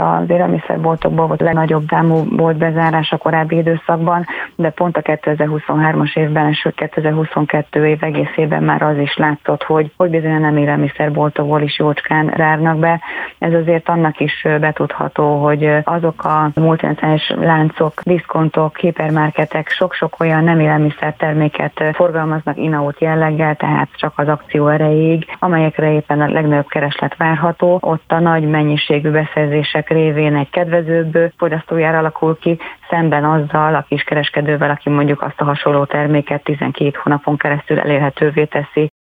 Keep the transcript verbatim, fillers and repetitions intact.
az élelmiszerboltokból volt a legnagyobb számú bolt bezárás a korábbi időszakban, de pont a kétezer-huszonhármas évben, sőt kétezer-huszonkettő év egészében már az is látszott, hogy, hogy bizony nem élelmiszerboltokból is jócskán zárnak be. Ez azért annak is betudható, hogy azok a multinacionális láncok, diszkontok, hipermarketek sok-sok olyan nem élelmiszer terméket forgalmaznak in-out jelleggel, tehát csak az akció erejéig, amelyekre éppen a legnagyobb kereslet várható. Ott a nagy mennyiségű beszerzések révén egy kedvezőbb fogyasztójár alakul ki, szemben azzal a kiskereskedővel, aki mondjuk azt a hasonló terméket tizenkét hónapon keresztül elérhetővé teszi.